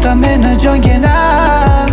qilmoqda meni jonginam.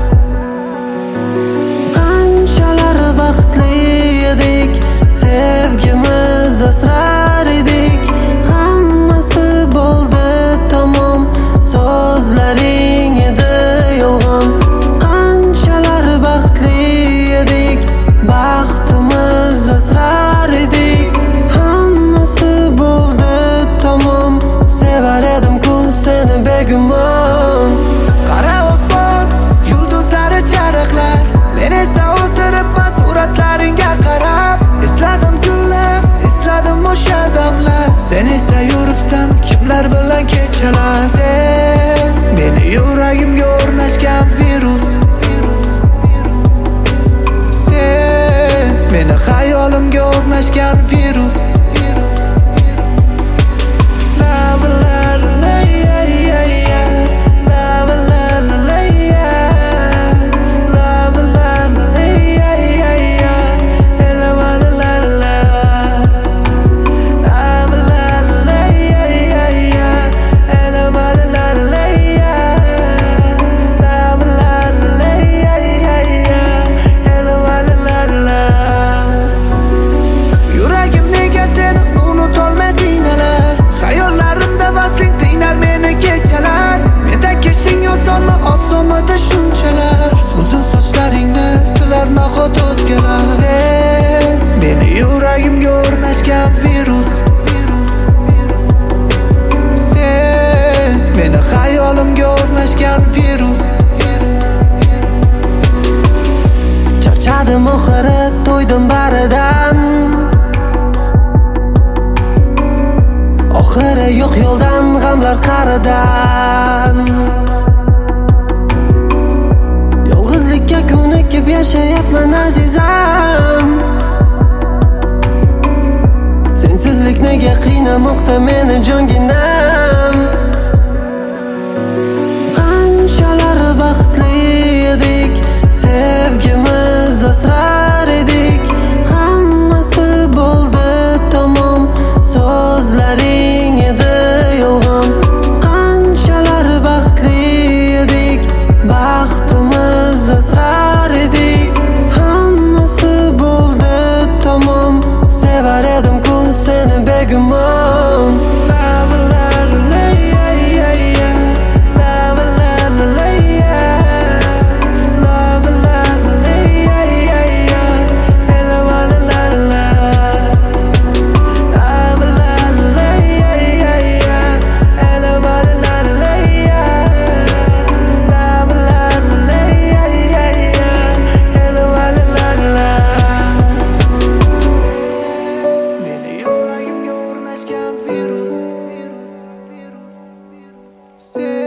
Qanchalar baxtli edik, sevgimiz asrar edik. Hammasi bo'ldi tamom, so'zlaring edi yolg'on. Qanchalar baxtli edik, baxtimiz asrar edik. Hammasi bo'ldi tamom, sevar edim-ku seni begumon. Qara osmon, yulduzlari charaqlar, men esa o'tiribman suratlaringga qarab. Esladim kunlar, esladim o'sha damlar. Sen esa yuribsan kimlar bilan kechalar. Sen meni yuragimga o'rnashgan virus. Sen meni xayolimga o'rnashgan virus. Osmonda shunchalar, uzun sochlaringni silar nahot o'zgalar. Sen meni yuragimga o'rnashgan virus. Sen meni xayolimga o'rnashgan virus. Charchadim oxiri, to'ydim baridan. Oxiri yo'q yo'ldan, g'amlar qaridan. Ko'nikib yashayapman azizam. Sensizlik nega qiynamoqda meni jonginam. Qanchalar baxtli edik, sevgimiz asrar edik. Hammasi bo'ldi tamom, so'zlaring edi yolg'on. Qanchalar baxtli edik, baxtimiz asrar edik. Hammasi bo'ldi tamom, sevar edim-ku seni begumon. Say